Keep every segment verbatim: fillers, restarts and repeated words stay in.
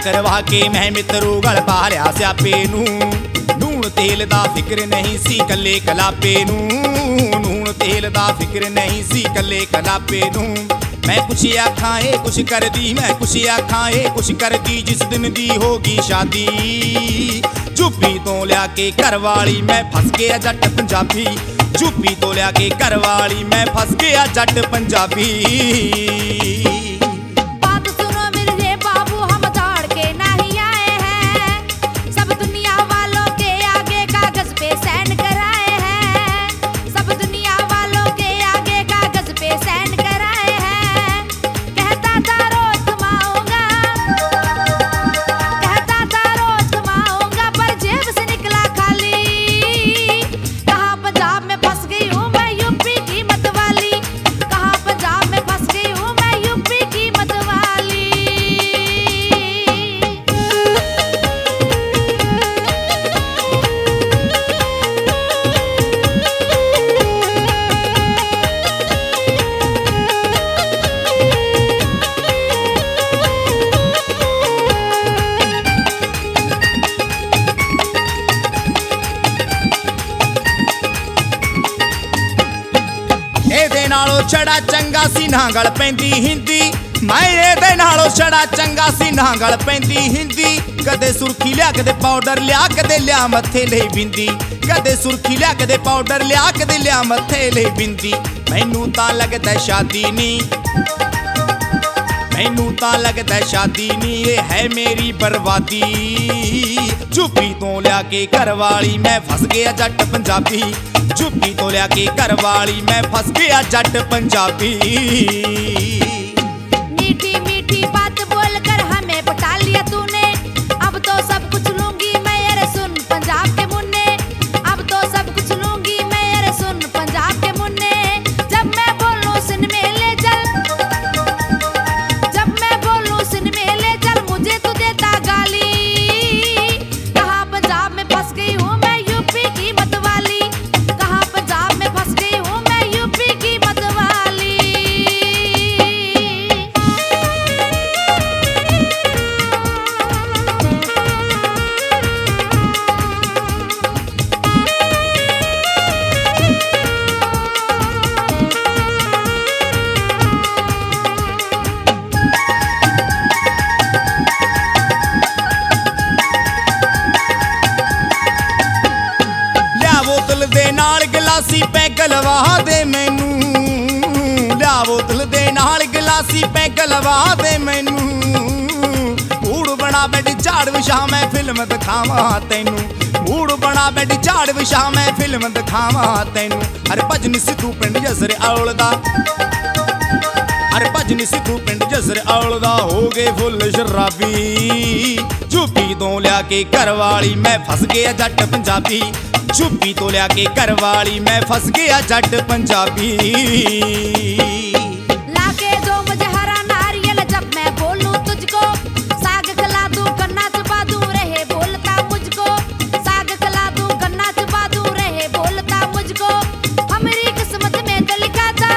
करवा के मैं मित्रू गल पा लिया स्यापे नू। नून तेल दा फिक्र नहीं सी कल्ले कलापे नू। नून तेल दा फिक्र नहीं सी कल्ले कलापे नू। मैं कुछ आखां ए कुछ कर दी, मैं कुछ आखां ए कुछ कर दी, जिस दिन दी होगी शादी। चुप्पी तो लिया के घरवाली मैं फस गया जट पंजाबी। चुप्पी तो लिया के घरवाली मैं फस गया जट पंजाबी। नालों छड़ा चंगा सी नांगल पैंदी हिंदी। मैं एदे नालों छड़ा चंगा सी नांगल पैंदी हिंदी। कदे सुर्खी लिया कदे पाउडर लिया कदे लिया मत्थे ले बिंदी। कदे सुर्खी लिया कदे पाउडर लिया कदे लिया मत्थे ले बिंदी। मैनू तां लगदा शादी नी, मैनू तां लगदा शादी नी, ये है मेरी बर्बादी। चुप्पी तो लिया के घरवाली मैं फस गया जट पंजाबी। चुप्पी तो लिया के घरवाली मैं फस गया जट पंजाबी। मीठी मीठी बात बोलकर हमें पटा लिया तूने। अब तो सब कुछ लूंगी मैं यार सुन पंजाब के मुन्ने। अब तो सब कुछ लूंगी मैं यार सुन पंजाब के मुन्ने। जब मैं बोलूं सुन में ले चल, जब मैं बोलूं सुन में ले चल, मुझे तू देता गाली। कहाँ पंजाब में फंस गई हूँ मैं यूपी की मतवाली। गिलासी पैग लवा दे मैनू। लिया बोतल दे नाल गिलासी पैग लवा दे मैनू। मूड बना बैठी झाड़ विछा मैं फिल्म दिखावा तैनू। मूड बना बैठी झाड़ विछा मैं फिल्म दिखावा तैनू। अरे भजन सिद्धू पिंड जसरे औल दा, अरे भजन सिद्धू पिंड जसरे औल दा हो गए फुल शराबी। चुप्पी तो लिया के घरवाली मैं फस गया जट पंजाबी। चुप्पी तो लिया के घरवाली मैं फस गया जट पंजाबी। लाके दो मुझे हरा नारियल जब मैं बोलूं तुझको। साग खिला दूं गन्ना चबा दूं रहे बोलता मुझको। साग खिला दूं गन्ना चबा दूं रहे बोलता मुझको। हमारी किस्मत में तो लिखा था,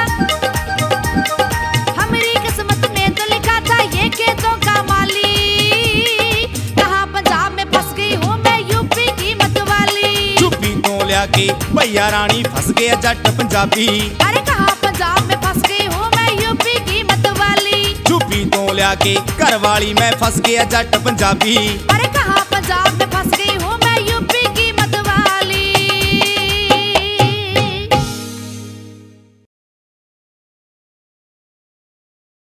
हमारी किस्मत में तो लिखा था ये खेतों का माली। कहाँ पंजाब में फंस गई हूँ मैं यूपी की मतवाली। के भैया रानी फंस गया जट पंजाबी। अरे कहाँ पंजाब में फंस गई हूँ मैं यूपी की मतवाली। चुप्पी तो लिया के घरवाली मैं फंस गया जट पंजाबी। अरे कहाँ पंजाब में फंस गई